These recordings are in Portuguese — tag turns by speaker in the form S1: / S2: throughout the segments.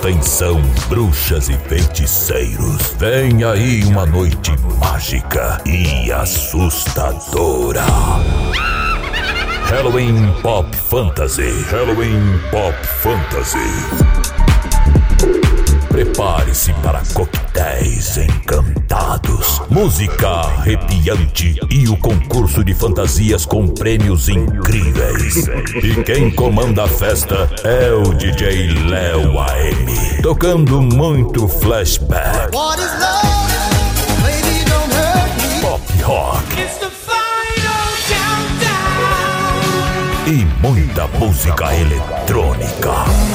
S1: Atenção, bruxas e feiticeiros, vem aí uma noite mágica e assustadora. Halloween Pop Fantasy. Halloween Pop Fantasy. Prepare-se para coquetéis encantados, música arrepiante e o concurso de fantasias com prêmios incríveis. E quem comanda a festa é o DJ Léo AM, tocando muito flashback, pop rock e muita música eletrônica.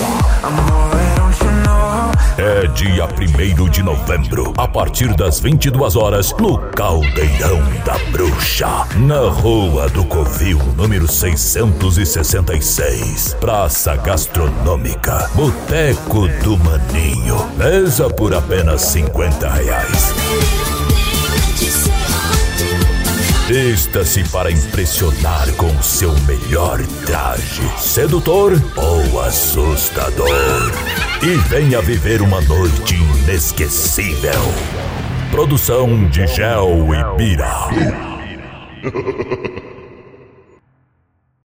S1: É dia 1º de novembro, a partir das 22 horas, no Caldeirão da Bruxa, na Rua do Covil, número 666. Praça Gastronômica, Boteco do Maninho. Mesa por apenas R$50. Vista-se para impressionar com seu melhor traje, sedutor ou assustador. E venha viver uma noite inesquecível. Produção de Gel e Bira.